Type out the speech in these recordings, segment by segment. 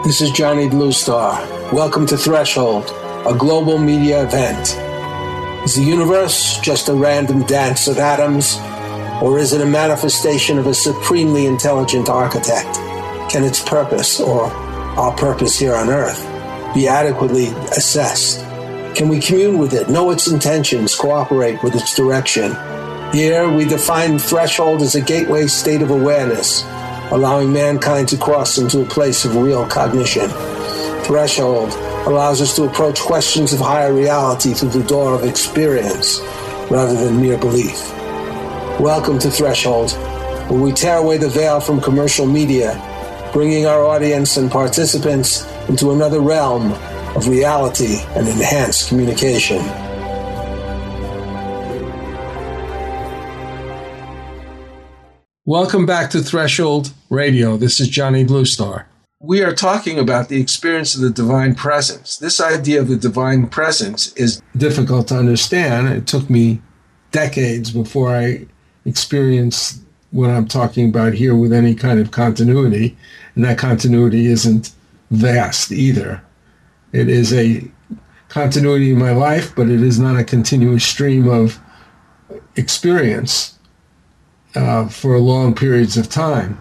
This is Johnny Bluestar. Welcome to Threshold, a global media event. Is the universe just a random dance of atoms, or is it a manifestation of a supremely intelligent architect? Can its purpose, or our purpose here on Earth, be adequately assessed? Can we commune with it, know its intentions, cooperate with its direction? Here, we define threshold as a gateway state of awareness, allowing mankind to cross into a place of real cognition. Threshold allows us to approach questions of higher reality through the door of experience rather than mere belief. Welcome to Threshold, where we tear away the veil from commercial media, bringing our audience and participants into another realm of reality and enhanced communication. Welcome back to Threshold Radio. This is Johnny Bluestar. We are talking about the experience of the divine presence. This idea of the divine presence is difficult to understand. It took me decades before I experienced what I'm talking about here with any kind of continuity, and that continuity isn't vast either. It is a continuity in my life, but it is not a continuous stream of experience for long periods of time.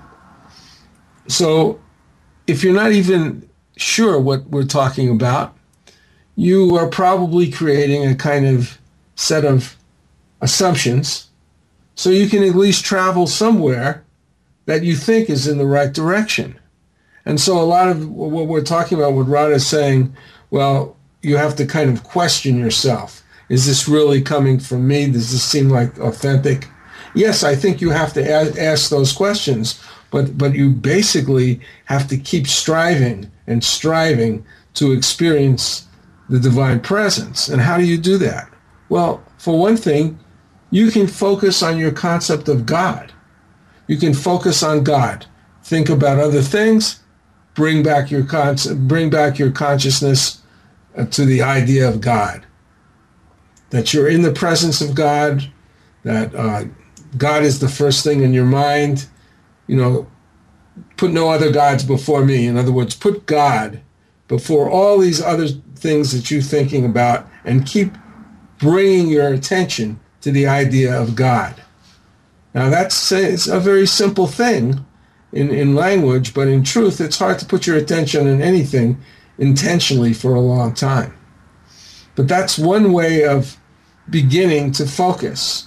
So if you're not even sure what we're talking about, you are probably creating a kind of set of assumptions so you can at least travel somewhere that you think is in the right direction. And so a lot of what we're talking about, what Rod is saying, well, you have to kind of question yourself. Is this really coming from me? Does this seem like authentic? Yes, I think you have to ask those questions, but you basically have to keep striving and striving to experience the divine presence. And how do you do that? Well, for one thing, you can focus on your concept of God. You can focus on God. Think about other things. Bring back your consciousness to the idea of God. That you're in the presence of God. That God is the first thing in your mind. You know, put no other gods before me. In other words, put God before all these other things that you're thinking about, and keep bringing your attention to the idea of God. Now it's a very simple thing in language, but in truth, it's hard to put your attention on anything intentionally for a long time. But that's one way of beginning to focus.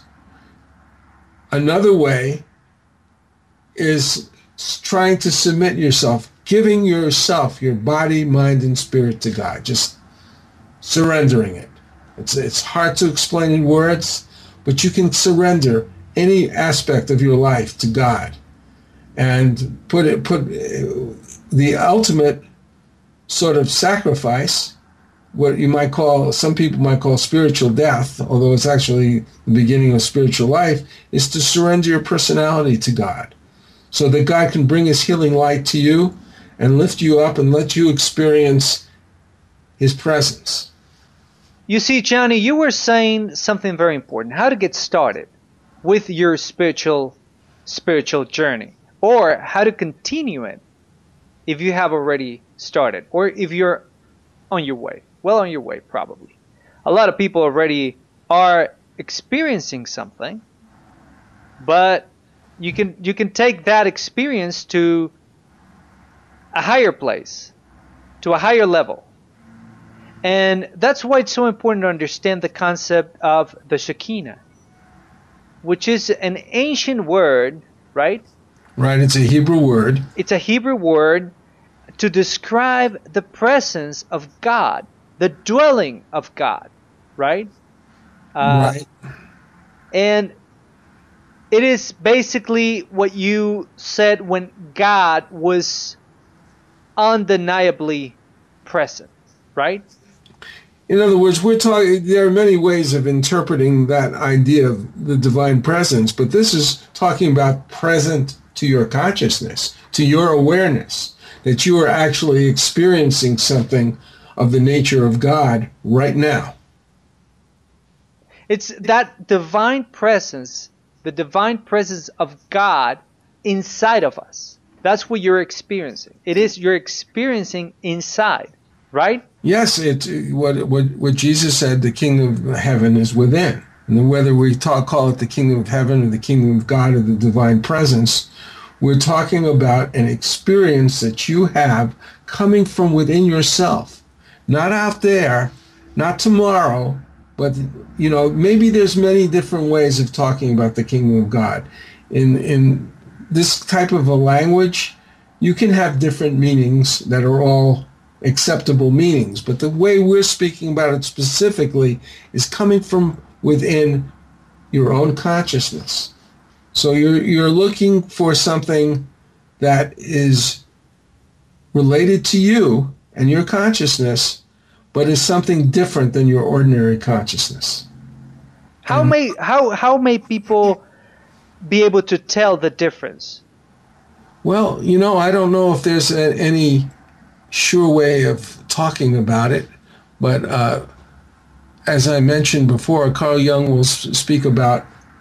Another way is trying to submit yourself, giving yourself, your body, mind, and spirit to God, just surrendering it. It's hard to explain in words, but you can surrender any aspect of your life to God and put the ultimate sort of sacrifice, what you might call, some people might call spiritual death, although it's actually the beginning of spiritual life, is to surrender your personality to God so that God can bring his healing light to you and lift you up and let you experience his presence. You see, Johnny, you were saying something very important, how to get started with your spiritual journey, or how to continue it if you have already started, or if you're on your way. Well on your way, probably. A lot of people already are experiencing something, but you can take that experience to a higher place, to a higher level. And that's why it's so important to understand the concept of the Shekinah, which is an ancient word, right? Right, it's a Hebrew word. It's a Hebrew word to describe the presence of God, the dwelling of God, right? Right. And it is basically what you said when God was undeniably present, right? In other words, there are many ways of interpreting that idea of the divine presence, but this is talking about present to your consciousness, to your awareness, that you are actually experiencing something of the nature of God right now. It's that divine presence, the divine presence of God inside of us, That's what you're experiencing. It is you're experiencing inside, right? Yes, it's what Jesus said, the kingdom of heaven is within. And whether we call it the kingdom of heaven or the kingdom of God or the divine presence, we're talking about an experience that you have coming from within yourself, not out there, not tomorrow, but, maybe there's many different ways of talking about the kingdom of God. In this type of a language, you can have different meanings that are all acceptable meanings, but the way we're speaking about it specifically is coming from within your own consciousness. So you're looking for something that is related to you and your consciousness, but is something different than your ordinary consciousness. How may people be able to tell the difference? Well, I don't know if there's any sure way of talking about it, but as I mentioned before, Carl Jung will speak about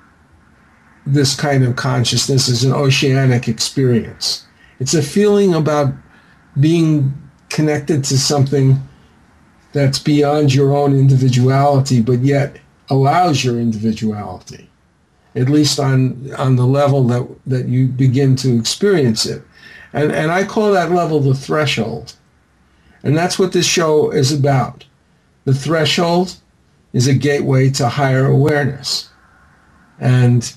this kind of consciousness as an oceanic experience. It's a feeling about being connected to something that's beyond your own individuality, but yet allows your individuality, at least on the level that you begin to experience it. And I call that level the threshold. And that's what this show is about. The threshold is a gateway to higher awareness. And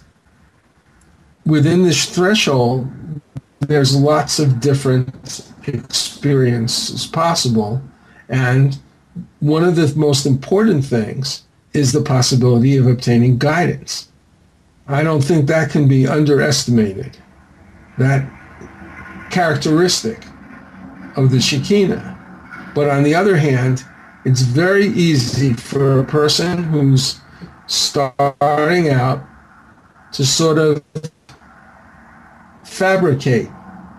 within this threshold, there's lots of different experiences possible. And one of the most important things is the possibility of obtaining guidance. I don't think that can be underestimated. That characteristic of the Shekinah. But on the other hand, it's very easy for a person who's starting out to sort of fabricate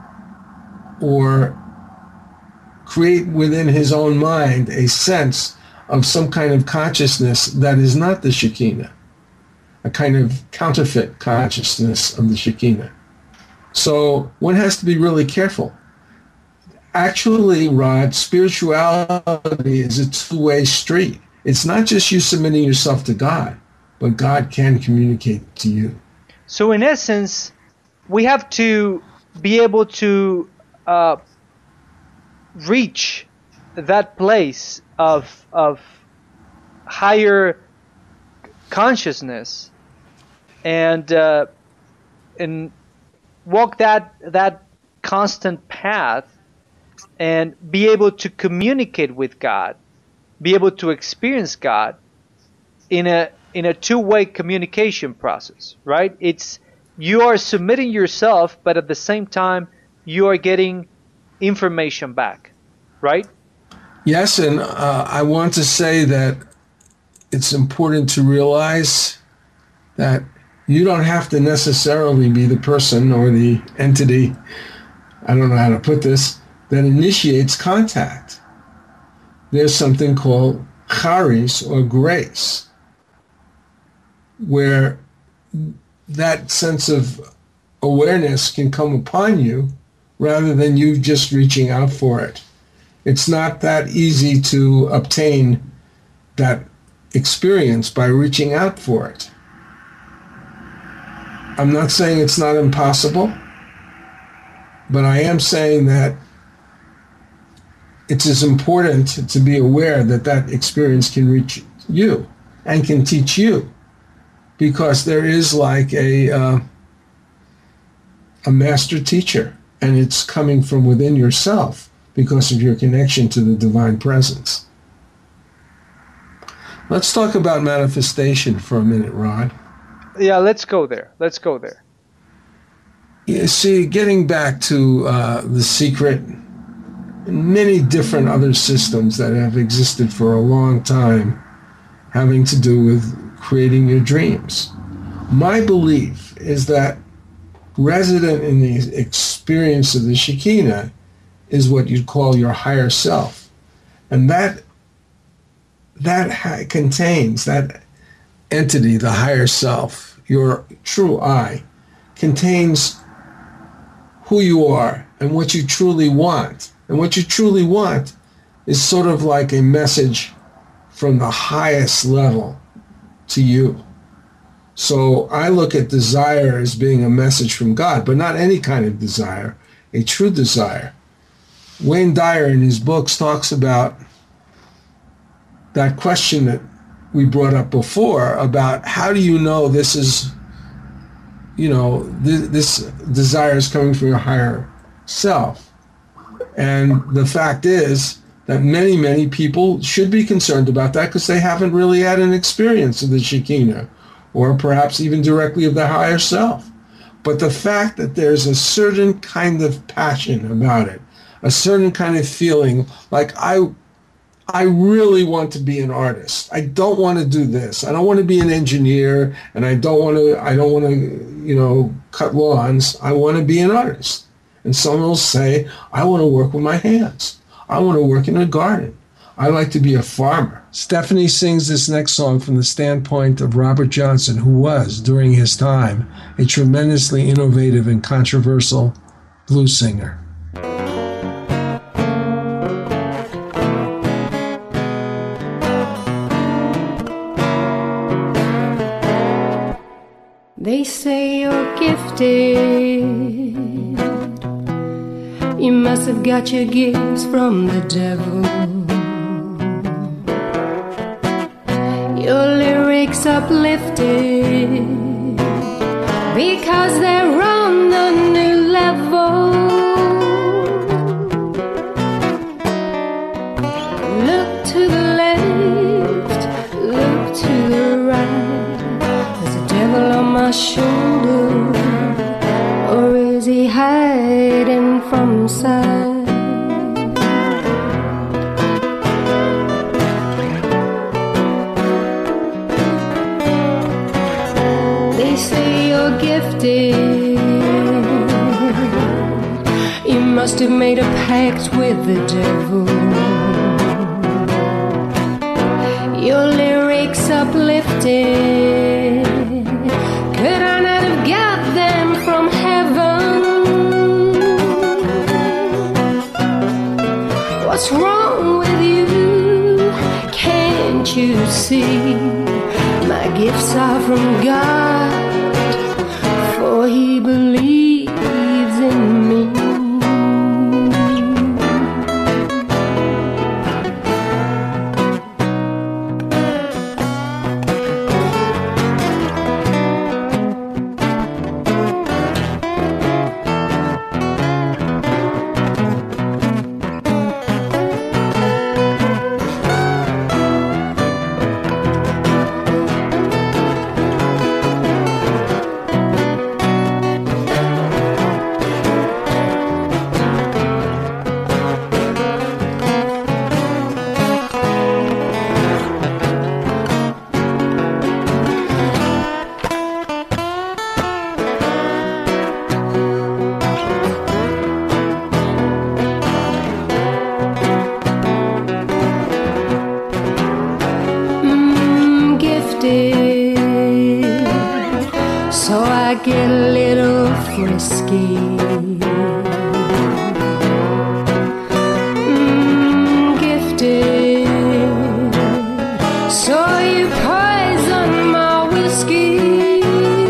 or create within his own mind a sense of some kind of consciousness that is not the Shekinah, a kind of counterfeit consciousness of the Shekinah. So one has to be really careful. Actually, Rod, spirituality is a two-way street. It's not just you submitting yourself to God, but God can communicate to you. So in essence, we have to be able to reach that place of higher consciousness and walk that constant path and be able to communicate with God, be able to experience God in a two-way communication process, right? It's you are submitting yourself, but at the same time you are getting information back, right? Yes, and I want to say that it's important to realize that you don't have to necessarily be the person or the entity, I don't know how to put this, that initiates contact. There's something called charis, or grace, where that sense of awareness can come upon you rather than you just reaching out for it. It's not that easy to obtain that experience by reaching out for it. I'm not saying it's not impossible, but I am saying that it's as important to be aware that that experience can reach you and can teach you, because there is like a master teacher, and it's coming from within yourself because of your connection to the divine presence. Let's talk about manifestation for a minute, Rod. Yeah, let's go there. You see, getting back to The Secret, and many different other systems that have existed for a long time having to do with creating your dreams. My belief is that resident in the experience of the Shekinah is what you'd call your higher self. And that contains, that entity, the higher self, your true I, contains who you are and what you truly want. And what you truly want is sort of like a message from the highest level to you. So I look at desire as being a message from God, but not any kind of desire, a true desire. Wayne Dyer in his books talks about that question that we brought up before about how do you know this is, this desire is coming from your higher self. And the fact is that many, many people should be concerned about that because they haven't really had an experience of the Shekinah, or perhaps even directly of the higher self. But the fact that there's a certain kind of passion about it, a certain kind of feeling, like I really want to be an artist. I don't want to do this. I don't want to be an engineer, and I don't want to, cut lawns. I want to be an artist. And someone will say, I want to work with my hands. I want to work in a garden. I like to be a farmer. Stephanie sings this next song from the standpoint of Robert Johnson, who was, during his time, a tremendously innovative and controversial blues singer. They say you're gifted. You must have got your gifts from the devil. Your lyrics uplifted because they're on a new level. Look to the left, look to the right. There's a devil on my shoulder, or is he hiding from sight? They say you're gifted. You must have made a pact with the devil. Your lyrics uplifted. Could I not have got them from heaven? What's wrong with you? Can't you see? My gifts are from God, for He believes in me. So I get a little frisky. Gifted, so you poison my whiskey.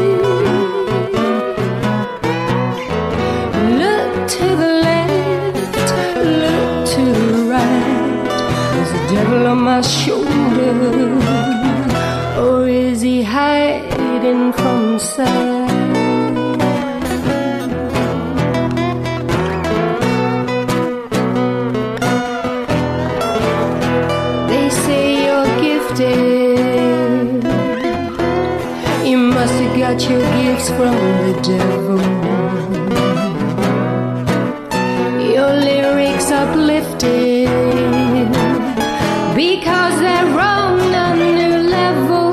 Look to the left, look to the right. There's a devil on my shoulder, or is he hiding from sight? They say you're gifted. You must have got your gifts from the devil. Your lyrics uplifted because they're on a new level.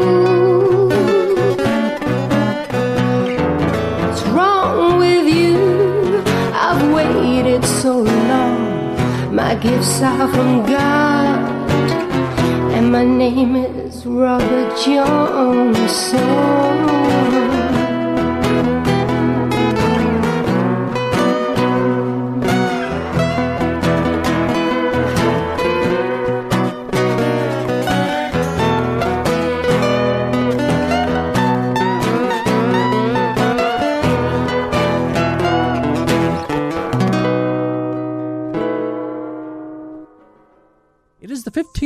What's wrong with you? I've waited so long. My gifts are from God, and my name is Robert Johnson.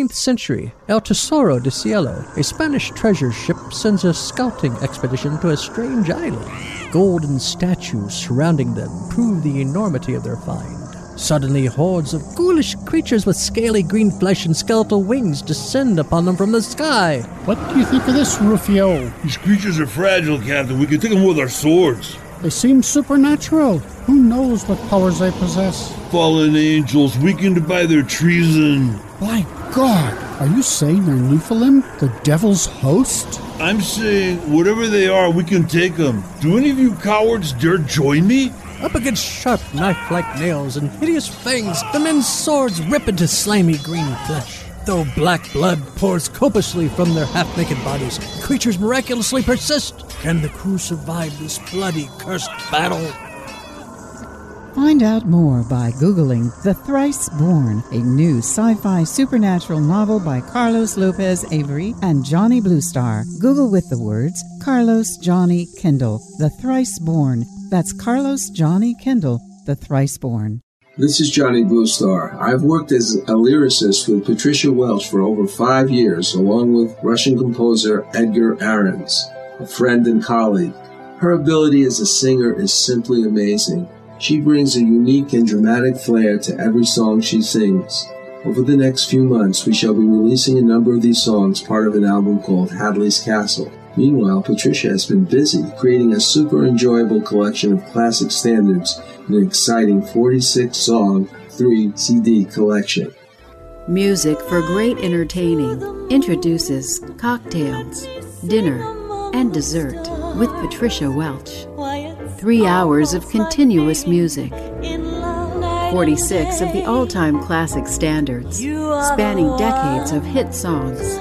13th century, El Tesoro de Cielo, a Spanish treasure ship, sends a scouting expedition to a strange island. Golden statues surrounding them prove the enormity of their find. Suddenly, hordes of ghoulish creatures with scaly green flesh and skeletal wings descend upon them from the sky. What do you think of this, Rufio? These creatures are fragile, Captain. We can take them with our swords. They seem supernatural. Who knows what powers they possess? Fallen angels, weakened by their treason. My God! Are you saying they're Nephilim, the devil's host? I'm saying, whatever they are, we can take them. Do any of you cowards dare join me? Up against sharp knife-like nails and hideous fangs, the men's swords rip into slimy green flesh. Though black blood pours copiously from their half-naked bodies, the creatures miraculously persist. Can the crew survive this bloody, cursed battle? Find out more by Googling The Thrice Born, a new sci-fi supernatural novel by Carlos Lopez Avery and Johnny Bluestar. Google with the words Carlos Johnny Kendall, The Thrice Born. That's Carlos Johnny Kendall, The Thrice Born. This is Johnny Bluestar. I've worked as a lyricist with Patricia Welch for over 5 years, along with Russian composer Edgar Ahrens, a friend and colleague. Her ability as a singer is simply amazing. She brings a unique and dramatic flair to every song she sings. Over the next few months, we shall be releasing a number of these songs, part of an album called Hadley's Castle. Meanwhile, Patricia has been busy creating a super enjoyable collection of classic standards in an exciting 46-song, 3-CD collection. Music for great entertaining introduces Cocktails, Dinner, and Dessert with Patricia Welch. 3 hours of continuous music. 46 of the all-time classic standards, spanning decades of hit songs.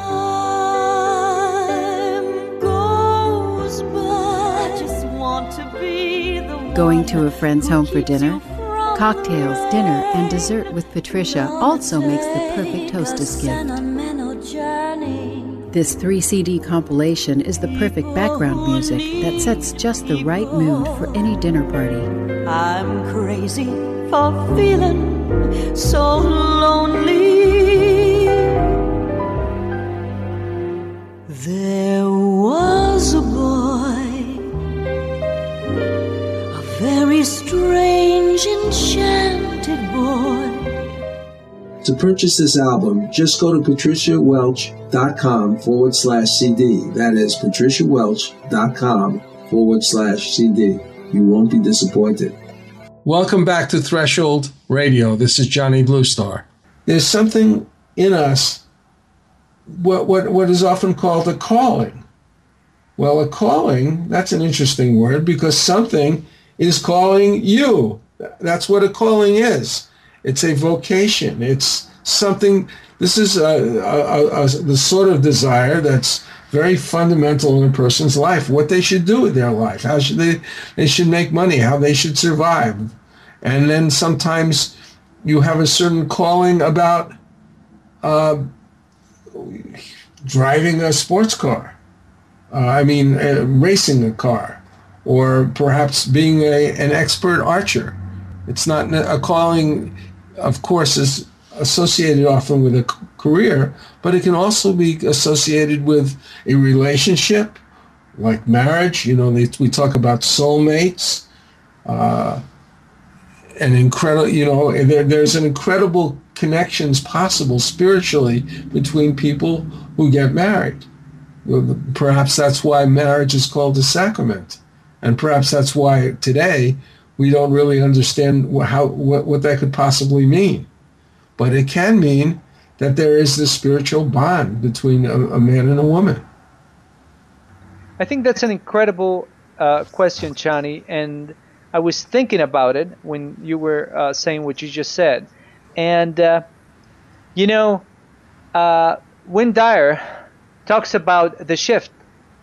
Going to a friend's home for dinner? Cocktails, Dinner, and Dessert with Patricia also makes the perfect hostess gift. This 3-CD compilation is the perfect background music that sets just the right mood for any dinner party. I'm crazy for feeling so lonely. There was a boy, a very strange, enchanted boy. To purchase this album, just go to patriciawelch.com/CD. That is patriciawelch.com/CD. You won't be disappointed. Welcome back to Threshold Radio. This is Johnny Bluestar. There's something in us, what is often called a calling. Well, a calling, that's an interesting word because something is calling you. That's what a calling is. It's a vocation. It's something, this is the sort of desire that's very fundamental in a person's life, what they should do with their life, how should they should make money, how they should survive. And then sometimes you have a certain calling about driving a sports car, racing a car, or perhaps being an expert archer. It's not a calling, of course, is associated often with a career, but it can also be associated with a relationship, like marriage. You know, we talk about soulmates, and incredible. You know, there's an incredible connections possible spiritually between people who get married. Perhaps that's why marriage is called a sacrament, and perhaps that's why today we don't really understand what that could possibly mean. But it can mean that there is this spiritual bond between a man and a woman. I think that's an incredible question, Johnny, and I was thinking about it when you were saying what you just said. And, Wayne Dyer talks about the shift,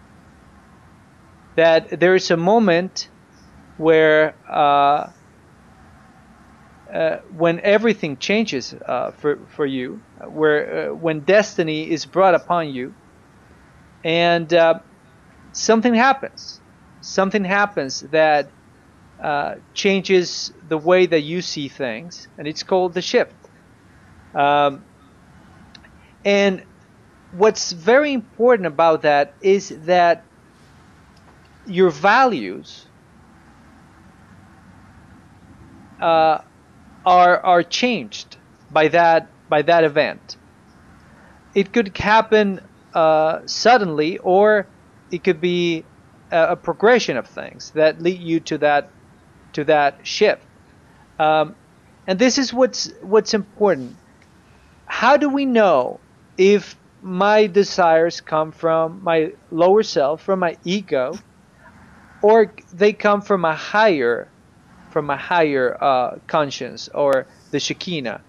that there is a moment where when everything changes for you, when destiny is brought upon you, and something happens that changes the way that you see things, and it's called the shift. And what's very important about that is that your values are changed by that event. It could happen suddenly, or it could be a progression of things that lead you to that shift. And this is what's important. How do we know if my desires come from my lower self, from my ego, or they come from a higher conscience, or the Shekinah?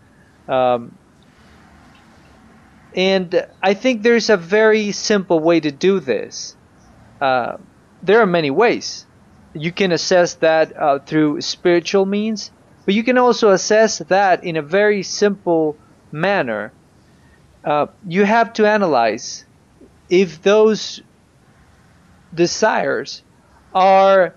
And I think there's a very simple way to do this. There are many ways. You can assess that through spiritual means, but you can also assess that in a very simple manner. You have to analyze if those desires are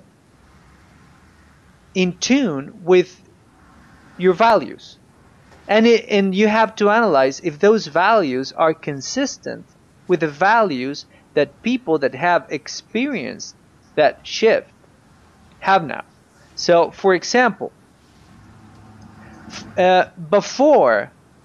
in tune with your values. And you have to analyze if those values are consistent with the values that people that have experienced that shift have now. So, for example, before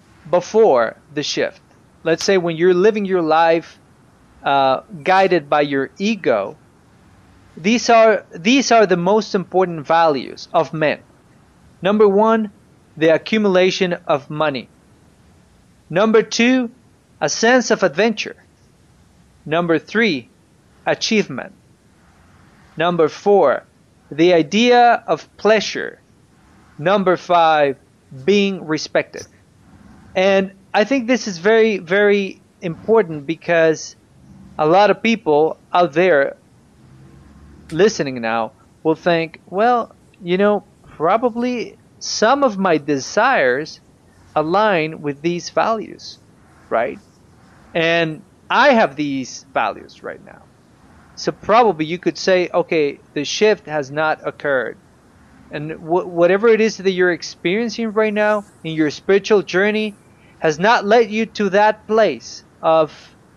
the shift, let's say when you're living your life guided by your ego, these are the most important values of men. Number one, the accumulation of money. Number two, a sense of adventure. Number three, achievement. Number four, the idea of pleasure. Number five, being respected. And I think this is very, very important, because a lot of people out there listening now will think, well, probably some of my desires align with these values, right? And I have these values right now. So probably you could say, okay, the shift has not occurred. And whatever it is that you're experiencing right now in your spiritual journey has not led you to that place of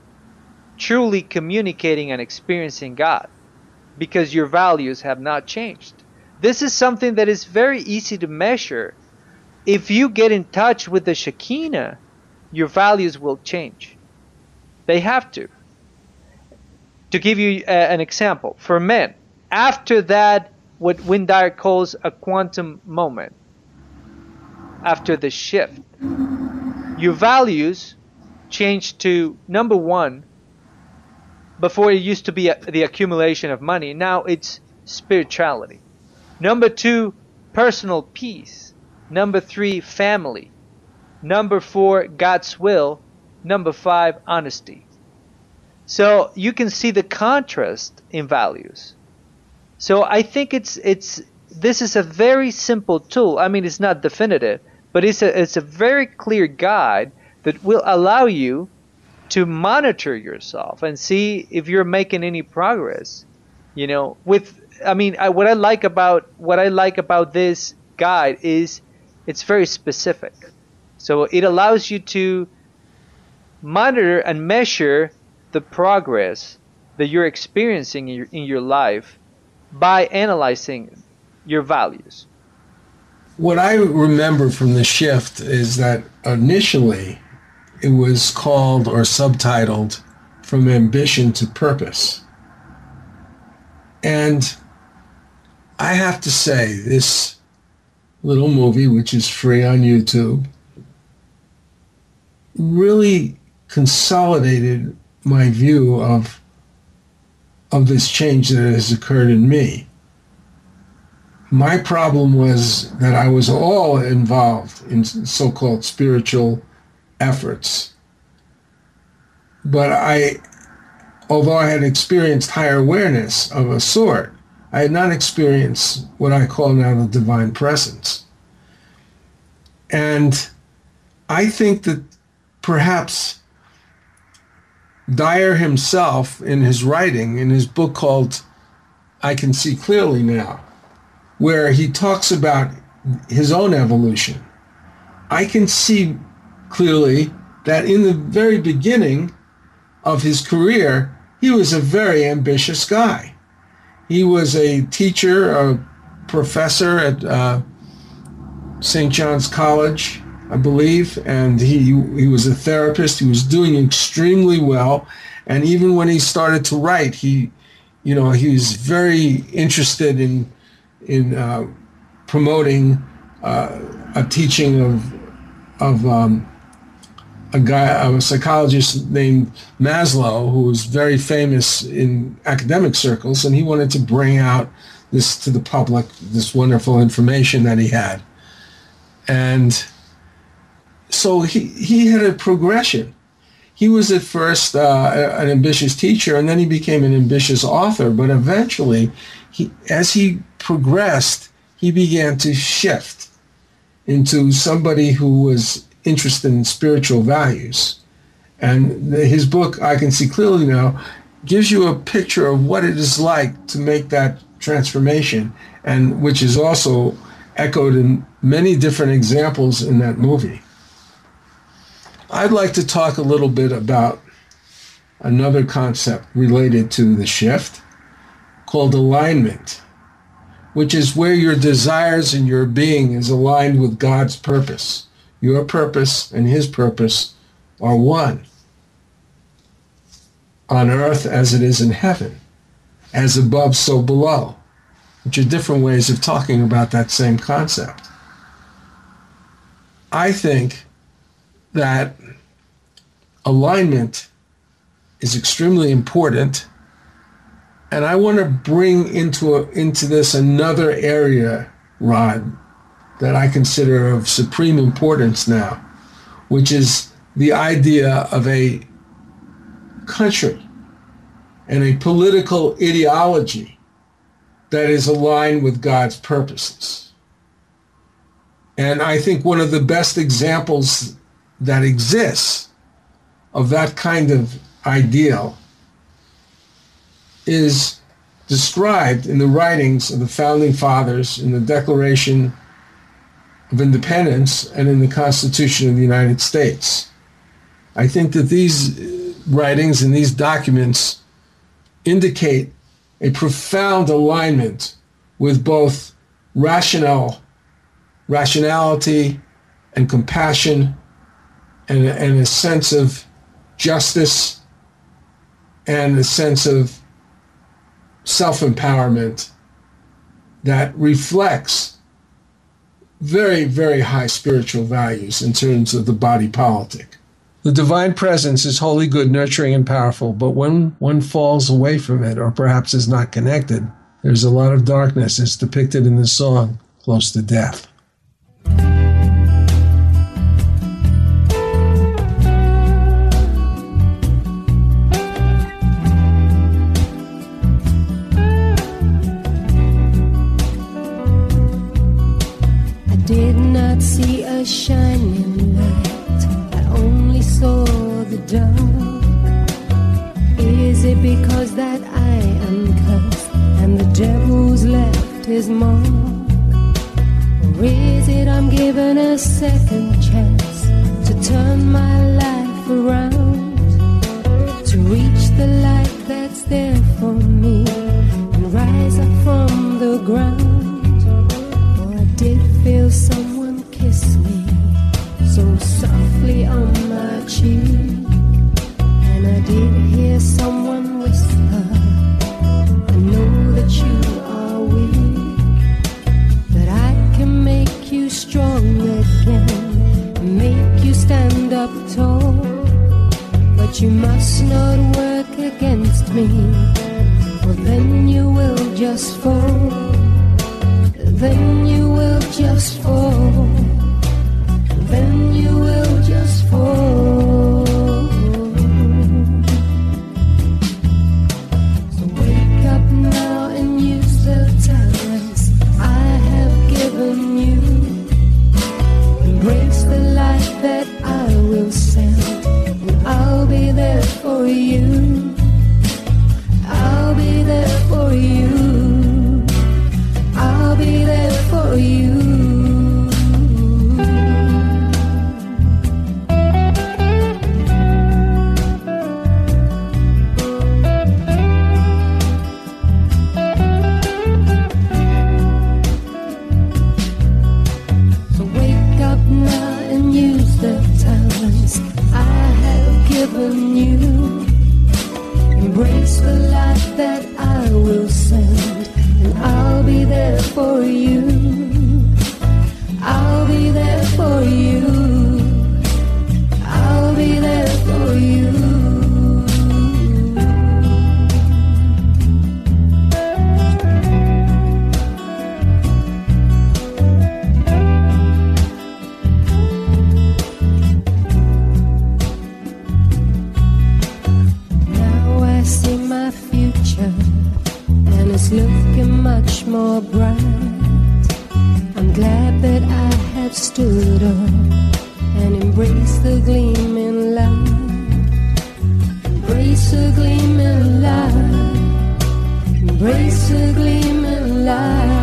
truly communicating and experiencing God, because your values have not changed. This is something that is very easy to measure. If you get in touch with the Shekinah, your values will change. They have to. To give you an example, for men, after that, what Wayne Dyer calls a quantum moment, after the shift, your values change to, number one, before it used to be the accumulation of money, now it's spirituality. Number two, personal peace. Number three, family. Number four, God's will. Number five, honesty. So you can see the contrast in values. So I think this is a very simple tool. I mean, it's not definitive, but it's a very clear guide that will allow you to monitor yourself and see if you're making any progress. What I like about this guide is it's very specific. So it allows you to monitor and measure the progress that you're experiencing in your life by analyzing your values. What I remember from the shift is that initially it was called or subtitled From Ambition to Purpose. And I have to say, this little movie, which is free on YouTube, really consolidated my view of this change that has occurred in me. My problem was that I was all involved in so-called spiritual efforts. But although I had experienced higher awareness of a sort, I had not experienced what I call now the divine presence. And I think that perhaps Dyer himself, in his writing, in his book called I Can See Clearly Now, where he talks about his own evolution, I can see clearly that in the very beginning of his career, he was a very ambitious guy. He was a teacher, a professor at St. John's College, I believe, and he was a therapist. He was doing extremely well, and even when he started to write, he was very interested in promoting a teaching of a psychologist named Maslow, who was very famous in academic circles, and he wanted to bring out this to the public, this wonderful information that he had. And so he had a progression. He was at first an ambitious teacher, and then he became an ambitious author, but eventually, as he progressed, he began to shift into somebody who was interested in spiritual values. And his book, I Can See Clearly Now, gives you a picture of what it is like to make that transformation, and which is also echoed in many different examples in that movie. I'd like to talk a little bit about another concept related to the shift called alignment, which is where your desires and your being is aligned with God's purpose. Your purpose and his purpose are one, on earth as it is in heaven, as above, so below, which are different ways of talking about that same concept. I think that alignment is extremely important, and I want to bring into this another area, Rod, that I consider of supreme importance now, which is the idea of a country and a political ideology that is aligned with God's purposes. And I think one of the best examples that exists of that kind of ideal is described in the writings of the Founding Fathers, in the Declaration of Independence, and in the Constitution of the United States. I think that these writings and these documents indicate a profound alignment with both rationality and compassion and a sense of justice and a sense of self-empowerment that reflects very, very high spiritual values in terms of the body politic. The divine presence is wholly good, nurturing, and powerful, but when one falls away from it, or perhaps is not connected, there's a lot of darkness as depicted in the song, Close to Death. Did not see a shining light, I only saw the dark. Is it because that I am cursed and the devil's left his mark? Or is it I'm given a second chance to turn my life around, to reach the light that's there for me and rise up from the ground? Did feel someone kiss me so softly on my cheek, and I did hear someone whisper, I know that you are weak, but I can make you strong again, make you stand up tall, but you must not work against me, for then you will just fall. Then you will just fall. Then you will just fall. So wake up now and use the talents I have given you. Embrace the light that I will send, and I'll be there for you. I'll be there for you. I'll be there for you. the talents I have given you. Embrace the light that I will send, and I'll be there for you. I'll be there for you. I'll be there for you. Now I see my future, and it's looking much more bright. I'm glad that I have stood up and embraced the gleaming light. Embrace the gleaming light. Embrace the gleaming light.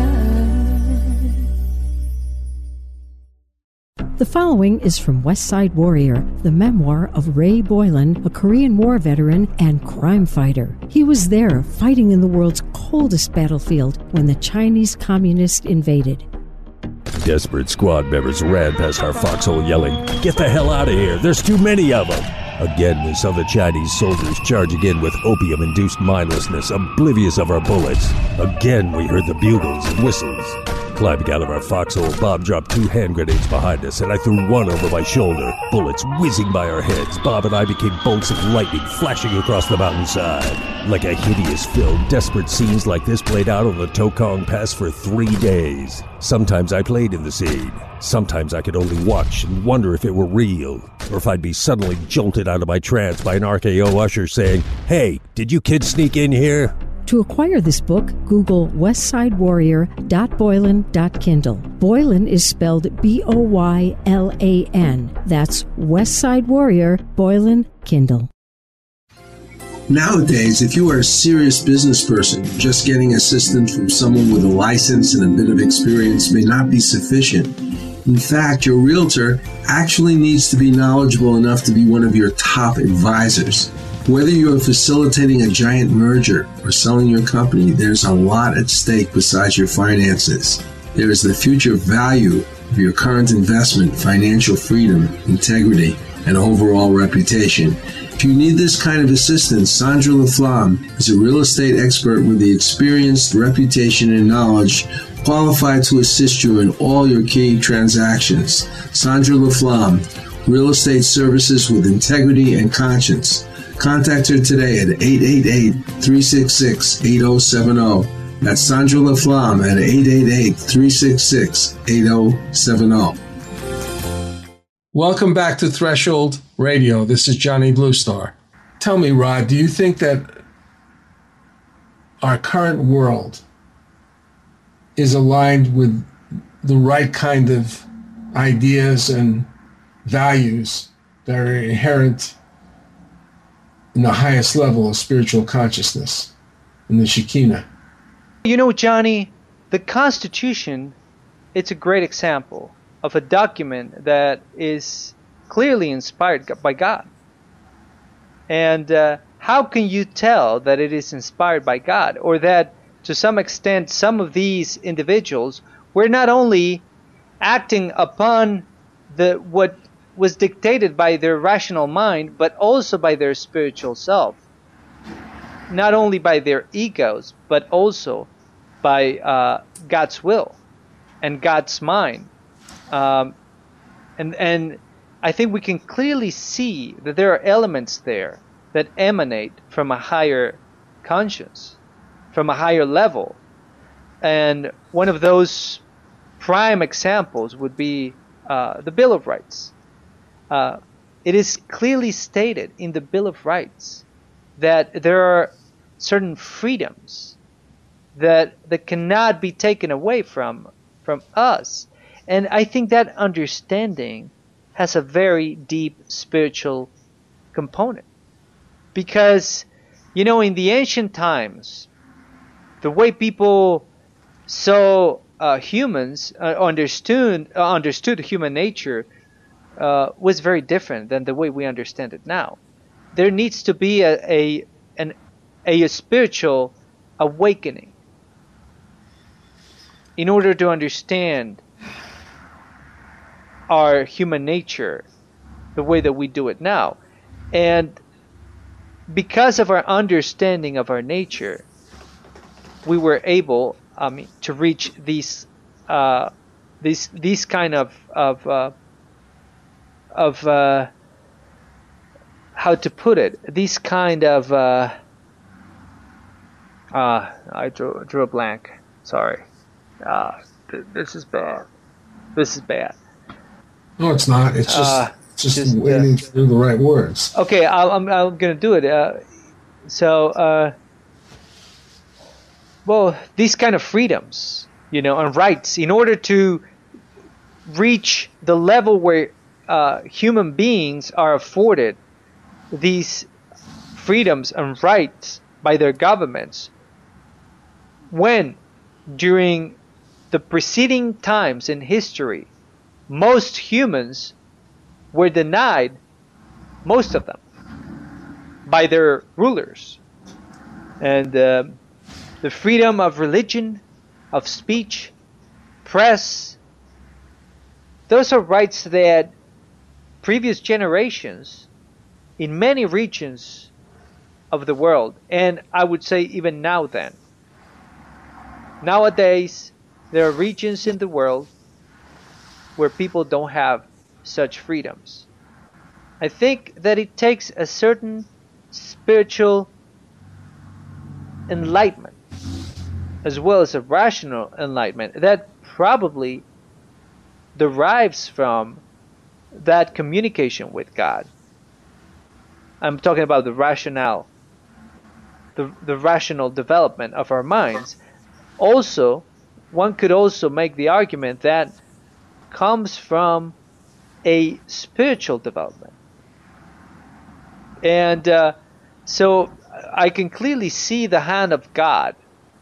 The following is from West Side Warrior, the memoir of Ray Boylan, a Korean War veteran and crime fighter. He was there fighting in the world's coldest battlefield when the Chinese communists invaded. Desperate squad members ran past our foxhole yelling, "Get the hell out of here, there's too many of them!" Again we saw the Chinese soldiers charging in with opium-induced mindlessness, oblivious of our bullets. Again we heard the bugles and whistles. Climbing out of our foxhole, Bob dropped 2 hand grenades behind us, and I threw one over my shoulder. Bullets whizzing by our heads, Bob and I became bolts of lightning flashing across the mountainside. Like a hideous film, desperate scenes like this played out on the Tokong Pass for 3 days. Sometimes I played in the scene. Sometimes I could only watch and wonder if it were real, or if I'd be suddenly jolted out of my trance by an RKO usher saying, "Hey, did you kids sneak in here?" To acquire this book, Google westsidewarrior.boylan.kindle. Boylan is spelled Boylan. That's Westside Warrior, Boylan, Kindle. Nowadays, if you are a serious business person, just getting assistance from someone with a license and a bit of experience may not be sufficient. In fact, your realtor actually needs to be knowledgeable enough to be one of your top advisors. Whether you are facilitating a giant merger or selling your company, there's a lot at stake besides your finances. There is the future value of your current investment, financial freedom, integrity, and overall reputation. If you need this kind of assistance, Sandra LaFlamme is a real estate expert with the experience, reputation, and knowledge qualified to assist you in all your key transactions. Sandra LaFlamme, real estate services with integrity and conscience. Contact her today at 888-366-8070. That's Sandra LaFlamme at 888-366-8070. Welcome back to Threshold Radio. This is Johnny Bluestar. Tell me, Rod, do you think that our current world is aligned with the right kind of ideas and values that are inherent in the highest level of spiritual consciousness, in the Shekinah? You know, Johnny, the Constitution, it's a great example of a document that is clearly inspired by God. And how can you tell that it is inspired by God, or that to some extent some of these individuals were not only acting upon what was dictated by their rational mind, but also by their spiritual self? Not only by their egos, but also by God's will and God's mind. And I think we can clearly see that there are elements there that emanate from a higher conscience, from a higher level. And one of those prime examples would be the Bill of Rights. It is clearly stated in the Bill of Rights that there are certain freedoms that cannot be taken away from us. And I think that understanding has a very deep spiritual component. Because, you know, in the ancient times, the way people saw humans, understood human nature, was very different than the way we understand it now. There needs to be a spiritual awakening in order to understand our human nature the way that we do it now. And because of our understanding of our nature, we were able, to reach these kind of how to put it, these kind of I drew a blank. Sorry. This is bad. This is bad. No, it's not. It's just waiting to do the right words. Okay, I'm gonna do it. Well, these kind of freedoms, and rights, in order to reach the level where human beings are afforded these freedoms and rights by their governments, when during the preceding times in history, most humans were denied, most of them, by their rulers. And the freedom of religion, of speech, press, those are rights that previous generations in many regions of the world, and I would say even now then. Nowadays, there are regions in the world where people don't have such freedoms. I think that it takes a certain spiritual enlightenment as well as a rational enlightenment that probably derives from that communication with God. I'm talking about the rationale, the rational development of our minds. Also, one could also make the argument that comes from a spiritual development. And so I can clearly see the hand of God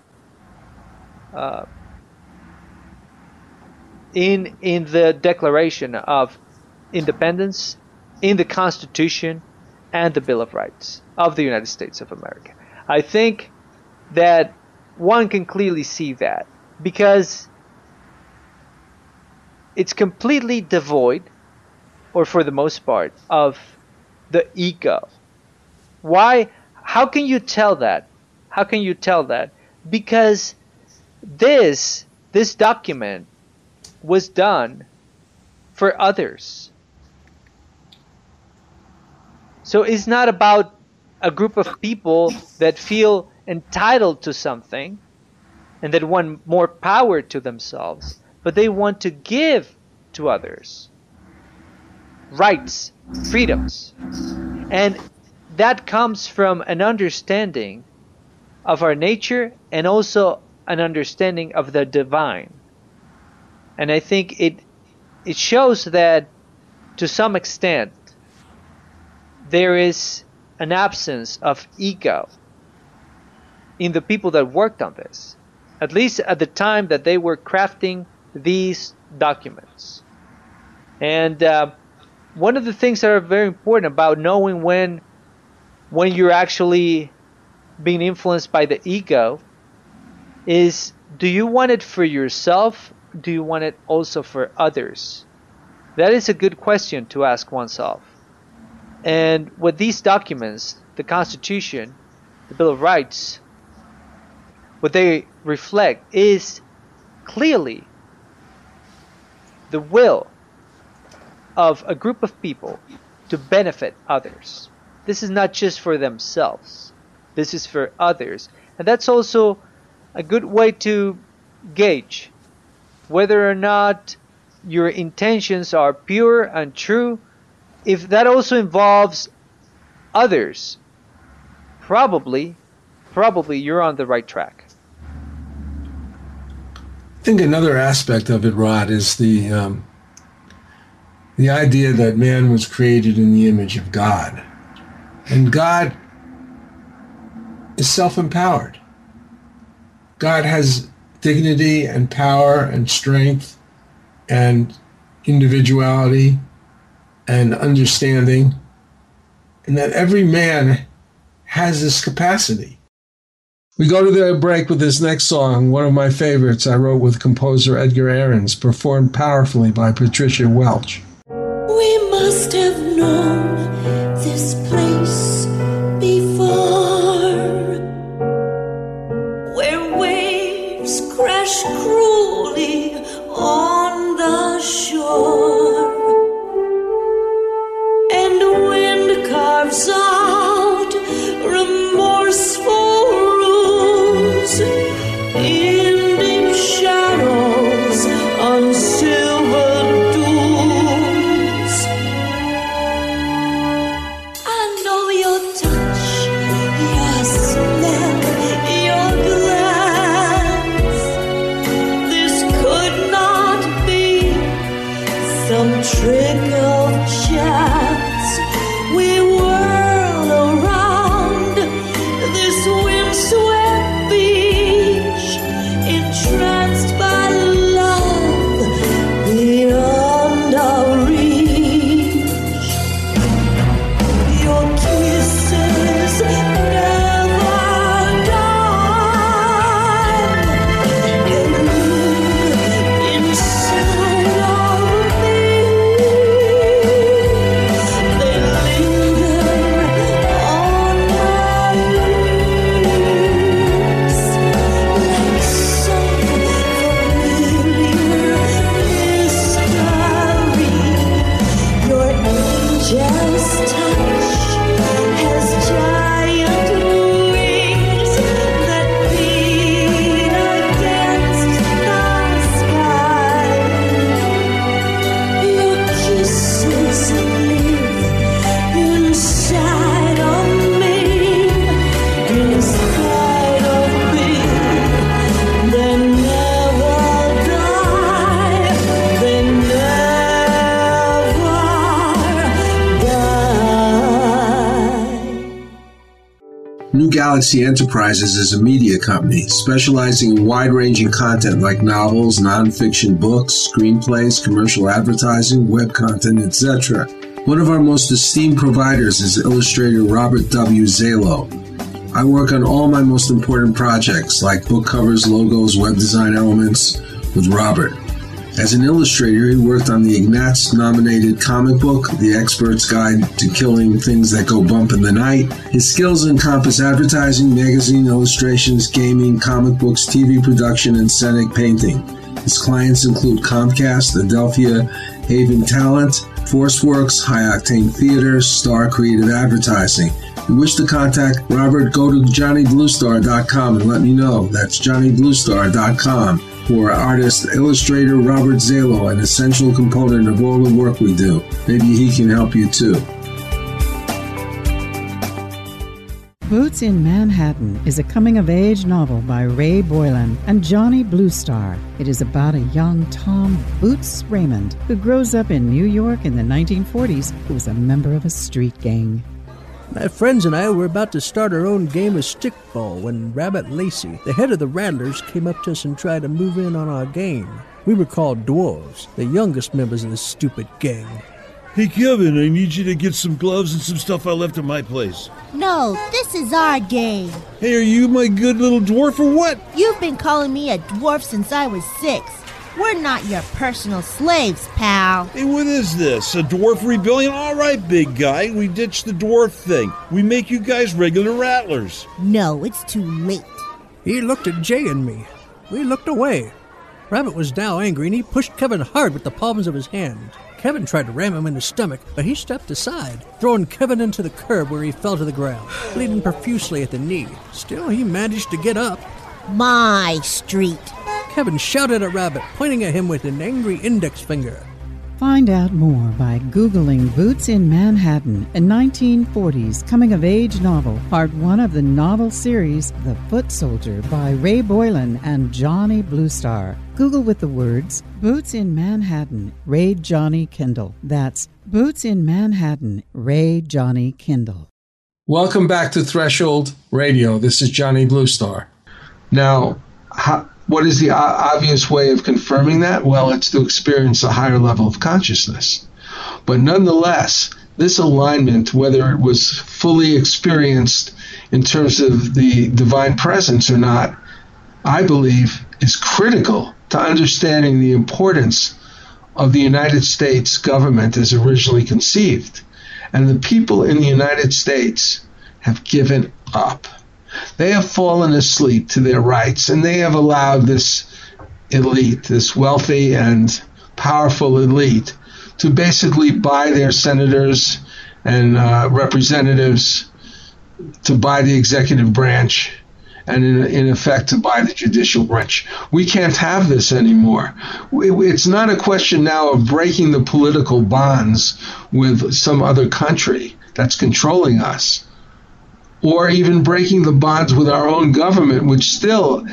in the Declaration of Independence, in the Constitution, and the Bill of Rights of the United States of America. I think that one can clearly see that because it's completely devoid, or for the most part, of the ego. Why? How can you tell that? How can you tell that? Because this document was done for others. So it's not about a group of people that feel entitled to something and that want more power to themselves, but they want to give to others rights, freedoms. And that comes from an understanding of our nature and also an understanding of the divine. And I think it shows that to some extent there is an absence of ego in the people that worked on this, at least at the time that they were crafting these documents. And one of the things that are very important about knowing when you're actually being influenced by the ego is, do you want it for yourself? Do you want it also for others? That is a good question to ask oneself. And with these documents, the Constitution, the Bill of Rights, what they reflect is clearly the will of a group of people to benefit others. This is not just for themselves. This is for others. And that's also a good way to gauge whether or not your intentions are pure and true. If that also involves others, probably you're on the right track. I think another aspect of it, Rod, is the idea that man was created in the image of God. And God is self-empowered. God has dignity and power and strength and individuality and understanding, and that every man has this capacity. We go to the break with this next song, one of my favorites I wrote with composer Edgar Ahrens, performed powerfully by Patricia Welch. We must have known this place before, where waves crash cruelly on the shore, and wind carves out remorseful rules in deep shadows on silver dunes. I know your touch, your smell, your glance. This could not be some trick of chance. We whirl around this windswept beach, entranced by love beyond our reach. Your kisses never die. They live inside of me. They linger on my lips like some familiar mystery. Your angel's touch has giant wings that beat against the sky. Your kisses live inside of me, inside of me. They never die. They never die. New Galaxy Enterprises is a media company specializing in wide-ranging content like novels, nonfiction books, screenplays, commercial advertising, web content, etc. One of our most esteemed providers is illustrator Robert W. Zalo. I work on all my most important projects like book covers, logos, web design elements with Robert. As an illustrator, he worked on the Ignatz-nominated comic book, The Expert's Guide to Killing Things That Go Bump in the Night. His skills encompass advertising, magazine illustrations, gaming, comic books, TV production, and scenic painting. His clients include Comcast, Adelphia, Haven Talent, ForceWorks, High Octane Theater, Star Creative Advertising. If you wish to contact Robert, go to JohnnyBlueStar.com and let me know. That's JohnnyBlueStar.com. For artist illustrator Robert Zalo, an essential component of all the work we do. Maybe he can help you too. Boots in Manhattan is a coming-of-age novel by Ray Boylan and Johnny Bluestar. It is about a young Tom Boots Raymond who grows up in New York in the 1940s who was a member of a street gang. My friends and I were about to start our own game of stickball when Rabbit Lacey, the head of the Rattlers, came up to us and tried to move in on our game. We were called Dwarves, the youngest members of the stupid gang. Hey, Kevin, I need you to get some gloves and some stuff I left at my place. No, this is our game. Hey, are you my good little dwarf or what? You've been calling me a dwarf since I was 6. We're not your personal slaves, pal. Hey, what is this? A dwarf rebellion? All right, big guy. We ditched the dwarf thing. We make you guys regular rattlers. No, it's too late. He looked at Jay and me. We looked away. Rabbit was now angry, and he pushed Kevin hard with the palms of his hand. Kevin tried to ram him in the stomach, but he stepped aside, throwing Kevin into the curb where he fell to the ground, bleeding profusely at the knee. Still, he managed to get up. My street. Kevin shouted at Rabbit, pointing at him with an angry index finger. Find out more by Googling Boots in Manhattan, a 1940s coming-of-age novel, part 1 of the novel series The Foot Soldier by Ray Boylan and Johnny Bluestar. Google with the words Boots in Manhattan, Ray Johnny Kindle. That's Boots in Manhattan, Ray Johnny Kindle. Welcome back to Threshold Radio. This is Johnny Bluestar. Now, what is the obvious way of confirming that? Well, it's to experience a higher level of consciousness. But nonetheless, this alignment, whether it was fully experienced in terms of the divine presence or not, I believe is critical to understanding the importance of the United States government as originally conceived. And the people in the United States have given up. They have fallen asleep to their rights, and they have allowed this elite, this wealthy and powerful elite, to basically buy their senators and representatives, to buy the executive branch, and in effect to buy the judicial branch. We can't have this anymore. It's not a question now of breaking the political bonds with some other country that's controlling us, or even breaking the bonds with our own government, which still,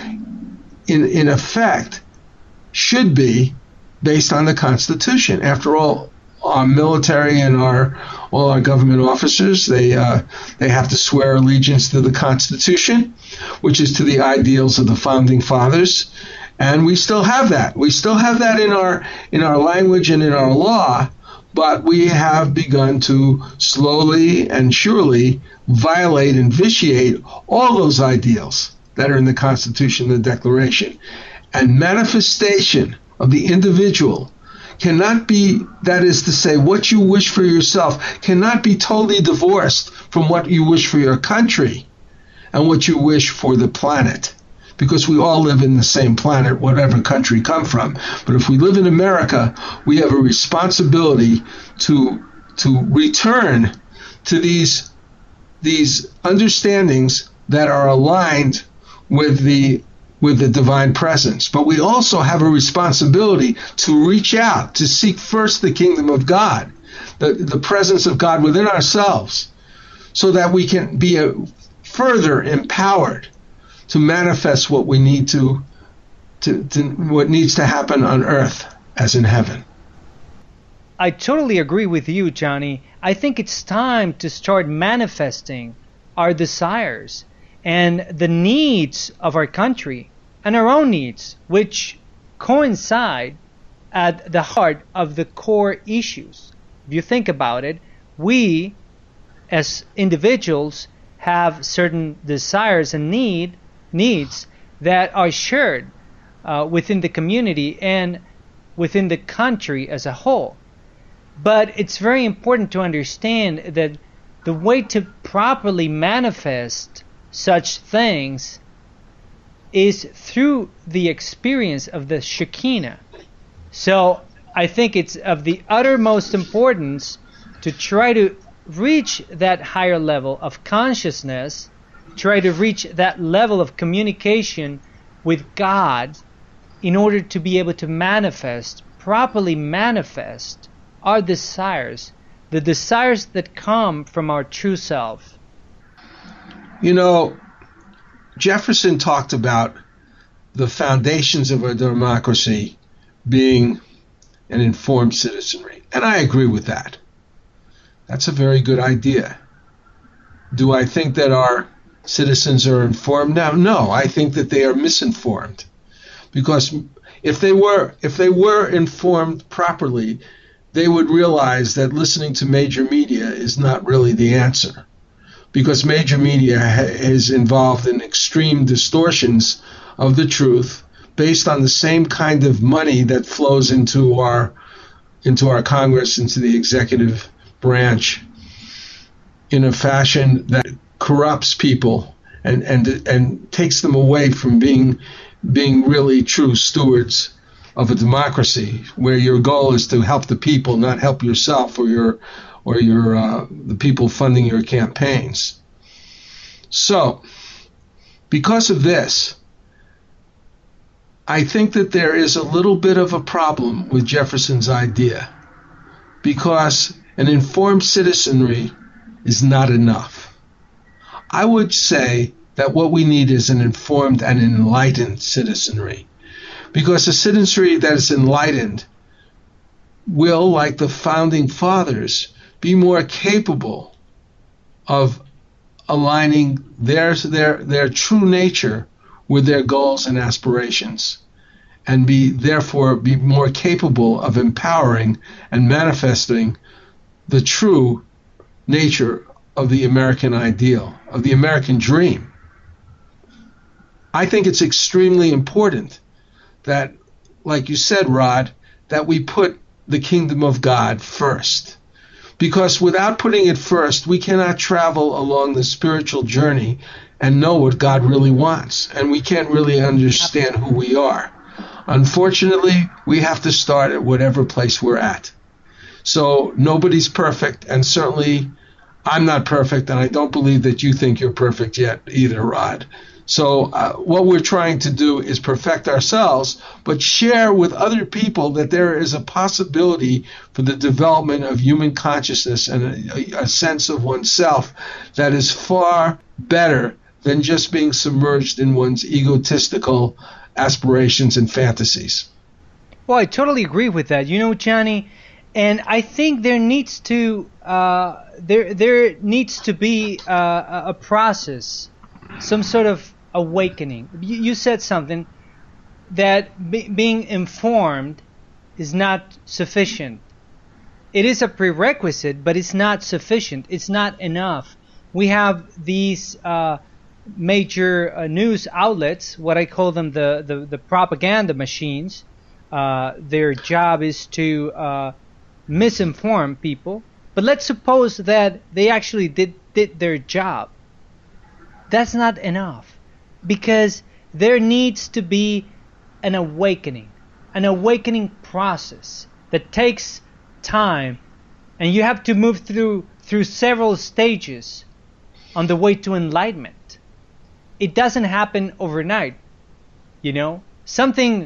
in effect, should be based on the Constitution. After all, our military and all our government officers, they have to swear allegiance to the Constitution, which is to the ideals of the Founding Fathers, and we still have that. We still have that in our language and in our law, but we have begun to slowly and surely violate and vitiate all those ideals that are in the Constitution and the Declaration. And manifestation of the individual cannot be, that is to say, what you wish for yourself cannot be totally divorced from what you wish for your country and what you wish for the planet. Because we all live in the same planet, whatever country we come from. But if we live in America, we have a responsibility to return to these understandings that are aligned with the divine presence. But we also have a responsibility to reach out, to seek first the kingdom of God, the presence of God within ourselves, so that we can be further empowered to manifest what we need to what needs to happen on earth as in heaven. I totally agree with you, Johnny. I think it's time to start manifesting our desires and the needs of our country and our own needs, which coincide at the heart of the core issues. If you think about it, we as individuals have certain desires and needs that are shared within the community and within the country as a whole. But it's very important to understand that the way to properly manifest such things is through the experience of the Shekinah. So I think it's of the uttermost importance to try to reach that higher level of consciousness, try to reach that level of communication with God in order to be able to properly manifest our desires, the desires that come from our true self. You know, Jefferson talked about the foundations of our democracy being an informed citizenry, and I agree with that. That's a very good idea. Do I think that our citizens are informed now? No, I think that they are misinformed. Because if they were informed properly, they would realize that listening to major media is not really the answer. Because major media is involved in extreme distortions of the truth based on the same kind of money that flows into our Congress, into the executive branch, in a fashion that corrupts people and takes them away from being really true stewards of a democracy, where your goal is to help the people, not help yourself or the people funding your campaigns. So, because of this, I think that there is a little bit of a problem with Jefferson's idea, because an informed citizenry is not enough. I would say that what we need is an informed and enlightened citizenry, because a citizenry that is enlightened will, like the Founding Fathers, be more capable of aligning their true nature with their goals and aspirations, and therefore be more capable of empowering and manifesting the true nature of the American ideal, of the American dream. I think it's extremely important that, like you said, Rod, that we put the kingdom of God first. Because without putting it first, we cannot travel along the spiritual journey and know what God really wants. And we can't really understand who we are. Unfortunately, we have to start at whatever place we're at. So nobody's perfect, and certainly I'm not perfect, and I don't believe that you think you're perfect yet either, Rod. So what we're trying to do is perfect ourselves, but share with other people that there is a possibility for the development of human consciousness and a sense of oneself that is far better than just being submerged in one's egotistical aspirations and fantasies. Well, I totally agree with that. You know, Johnny, and I think there needs to be a process, some sort of awakening. You said something that being informed is not sufficient. It is a prerequisite, but it's not sufficient. It's not enough. We have these major news outlets, what I call them the propaganda machines. Their job is to misinform people. But let's suppose that they actually did their job. That's not enough, because there needs to be an awakening process that takes time, and you have to move through several stages on the way to enlightenment. It doesn't happen overnight, you know. Something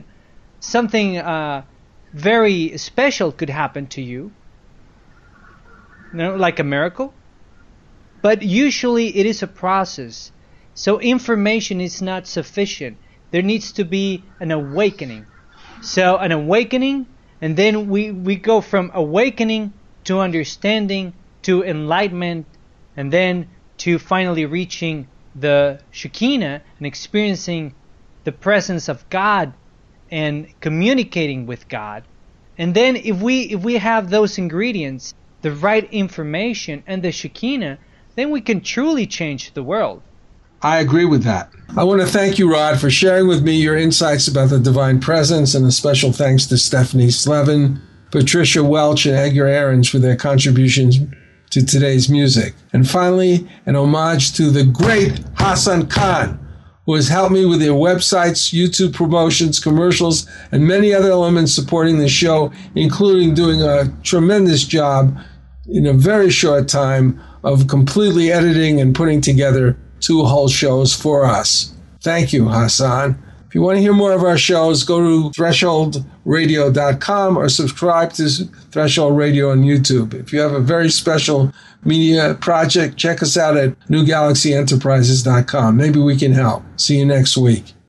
very special could happen to you, you know, like a miracle. But usually it is a process. So information is not sufficient. There needs to be an awakening. So an awakening, and then we go from awakening to understanding to enlightenment, and then to finally reaching the Shekinah and experiencing the presence of God and communicating with God. And then if we have those ingredients, the right information and the Shekinah, then we can truly change the world. I agree with that. I want to thank you, Rod, for sharing with me your insights about the divine presence, and a special thanks to Stephanie Slevin, Patricia Welch, and Edgar Ahrens for their contributions to today's music. And finally, an homage to the great Hassan Khan, who has helped me with their websites, YouTube promotions, commercials, and many other elements supporting the show, including doing a tremendous job in a very short time of completely editing and putting together 2 whole shows for us. Thank you, Hassan. If you want to hear more of our shows, go to thresholdradio.com or subscribe to Threshold Radio on YouTube. If you have a very special media project, check us out at newgalaxyenterprises.com. Maybe we can help. See you next week.